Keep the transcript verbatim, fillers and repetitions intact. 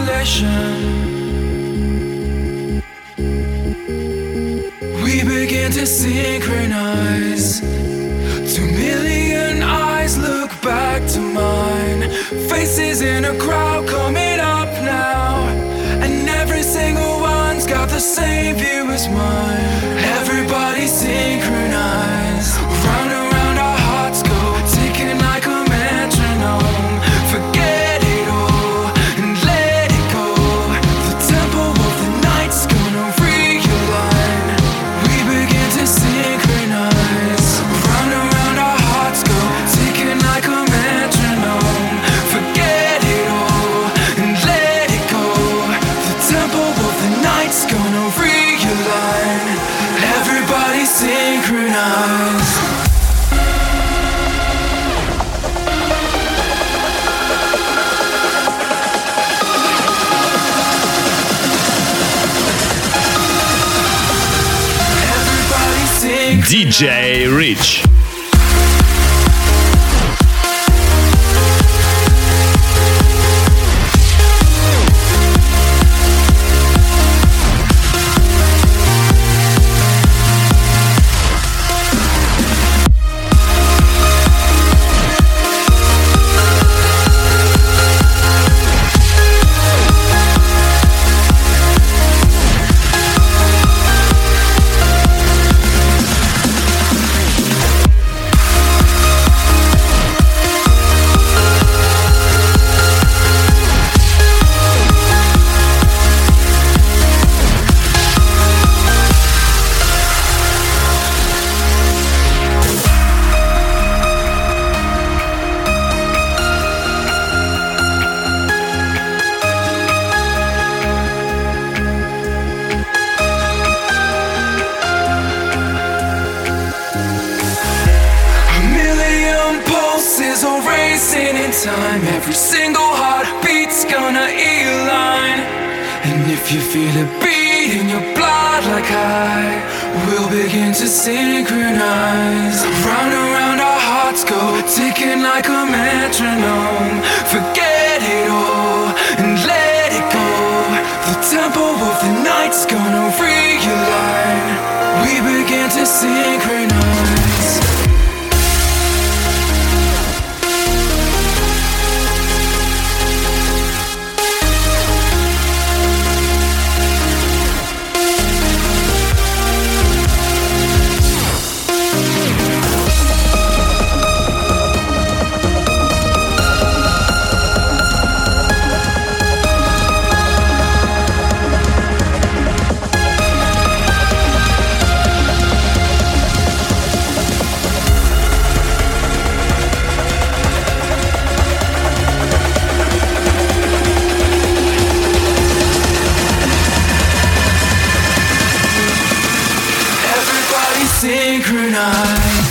isolation. We begin to synchronize. Two million eyes look back to mine. Faces in a crowd coming up now, and every single one's got the same view as mine. Everybody synchronized. Round and round our hearts go, ticking like a metronome. Forget it all and let it go. The tempo of the night's gonna realign. We begin to synchronize. Round and round our hearts go, ticking like a metronome. Forget it all and let it go. The tempo of the night's gonna realign. Everybody synchronize. ди джей Rich. Time, every single heartbeat's gonna align. And if you feel a beat in your blood like I, we'll begin to synchronize. Round and round our hearts go, ticking like a metronome. Forget it all and let it go. The tempo of the night's gonna realign. We begin to synchronize. Synchronize.